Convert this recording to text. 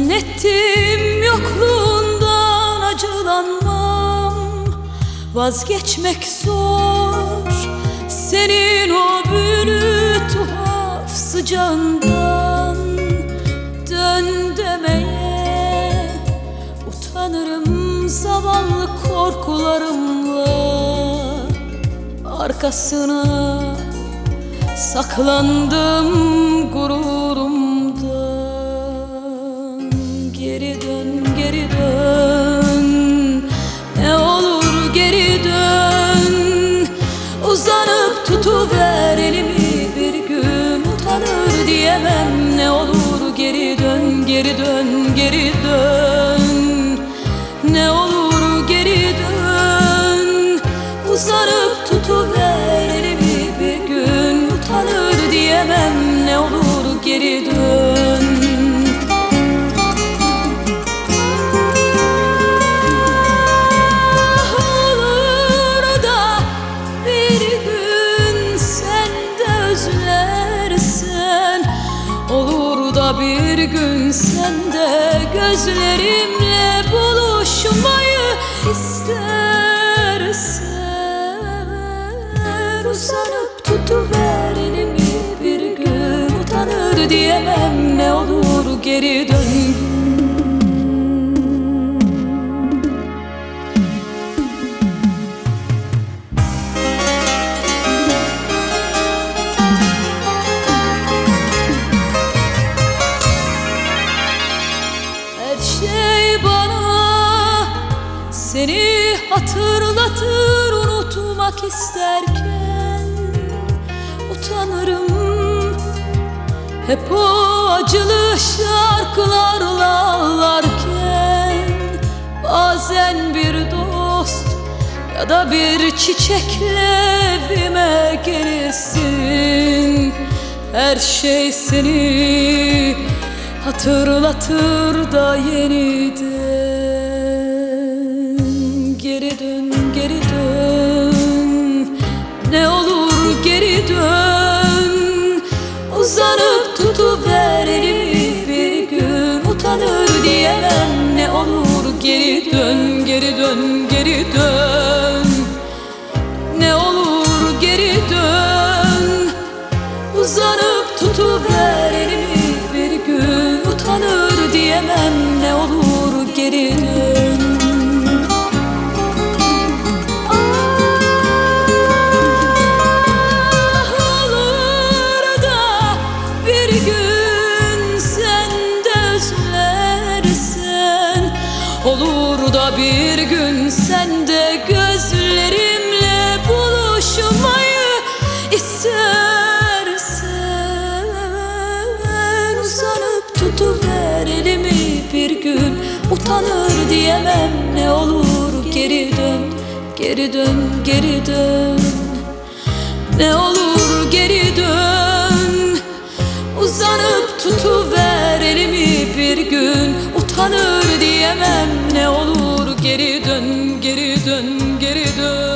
Zannettim yokluğundan acılanmam, vazgeçmek zor senin o büyülü tuhaf sıcağından. Dön demeye utanırım zavallı korkularımla, arkasına saklandım gururumdan. Geri dön, geri dön, ne olur geri dön. Uzanıp tutuver elimi, bir gün utanır diyemem. Ne olur geri dön, geri dön, geri dön. Ne olur geri dön. Uzanıp tutuver elimi, bir gün utanır diyemem. Ne olur geri dön. Olur da bir gün sen de özlersen, olur da bir gün sen de gözlerimle buluşmayı istersen. Uzanıp tutuver elimi, bir gün utanır diyemem. Ne olur geri dön. Her şey bana seni hatırlatır, unutmak isterken utanırım. Hep o acılı şarkılarla ağlarken, bazen bir dost ya da bir çiçekle evime gelirsin. Her şey seni hatırlatır da yeniden. Geri dön, geri dön, ne olur geri dön. Uzanıp tutuver elimi, bir gün utanır diyemem. Ne olur geri dön, geri dön, geri dön. Ne olur geri dön. Uzanıp tutuver elimi, bir gün utanır diyemem. Ne olur geri dön. Olur da bir gün sen de özlersen, olur da bir gün sen de gözlerimle buluşmayı istersen. Uzanıp tutuver elimi, bir gün utanır diyemem. Ne olur geri dön, geri dön, geri dön. Ne olur geri dön. Uzanıp tutuver elimi, bir gün utanır diyemem. Ne olur geri dön, geri dön, geri dön.